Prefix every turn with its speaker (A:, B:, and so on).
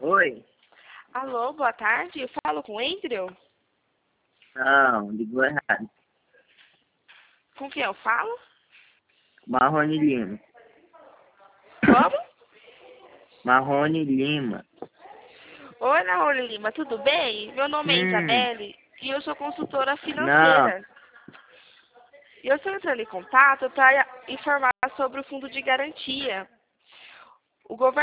A: Oi?
B: Alô, boa tarde. Eu falo com o Andrew?
A: Não, ligou errado.
B: Com quem eu falo?
A: Marrone Lima.
B: Como?
A: Marrone Lima.
B: Oi, Naoli Lima, tudo bem? Meu nome é
A: Hum,
B: Isabelle e eu sou consultora
A: não.
B: financeira. E eu estou entrando em contato para informar sobre o fundo de garantia. O governo